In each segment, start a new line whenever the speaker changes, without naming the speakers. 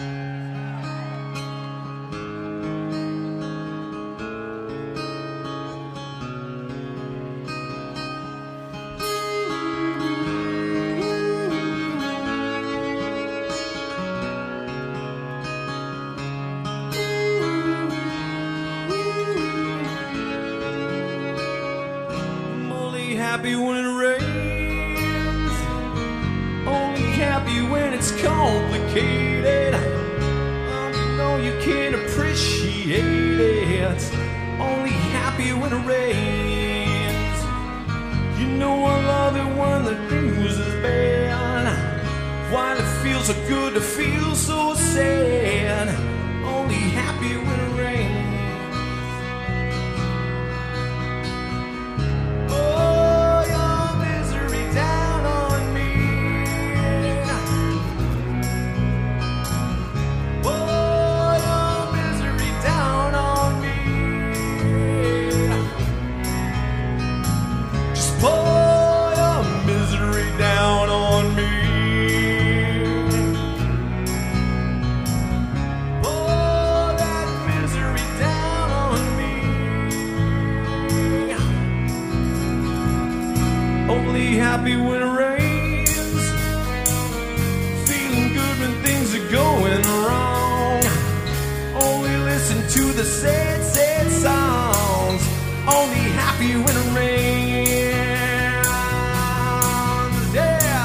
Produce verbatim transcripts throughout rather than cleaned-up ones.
Happy when it rains, only happy when it's complicated. Um, you know you can't appreciate it. Only happy when it rains. You know I love it when the news is bad. While it feels so good to feel so sad. Only happy when it rains. Only happy when it rains, feeling good when things are going wrong. Only listen to the sad, sad songs. Only happy when it rains. Yeah.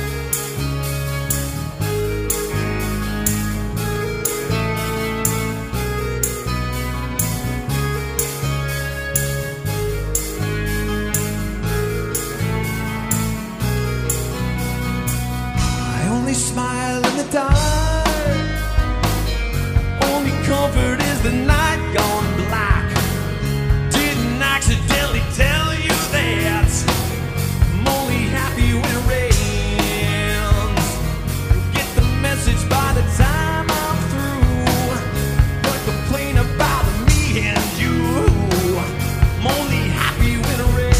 Only smile in the dark. Only comfort is the night gone black. Didn't accidentally tell you that I'm only happy when it rains. Get the message by the time I'm through. Don't complain about me and you. I'm only happy when it rains.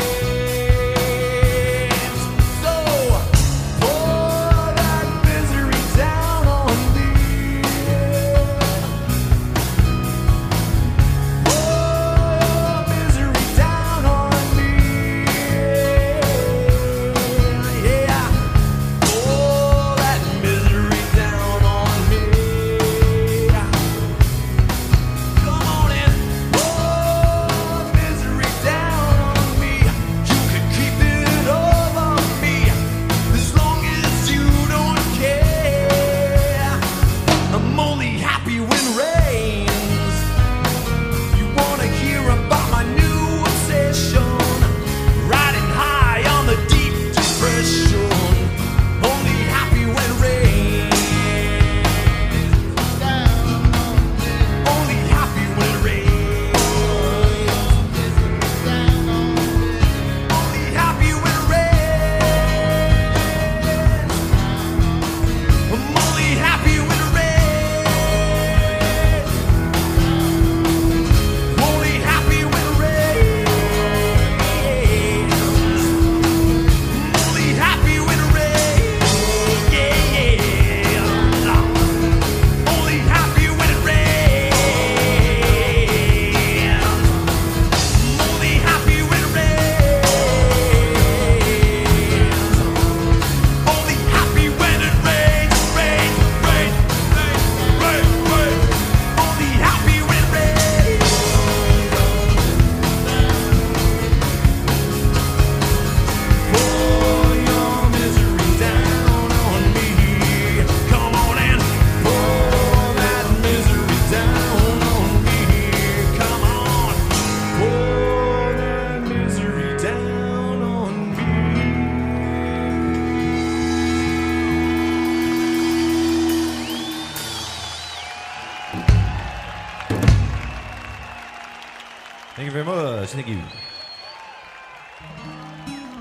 Thank you very much. Thank you.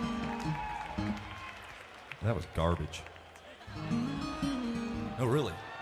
That was garbage. Oh, really?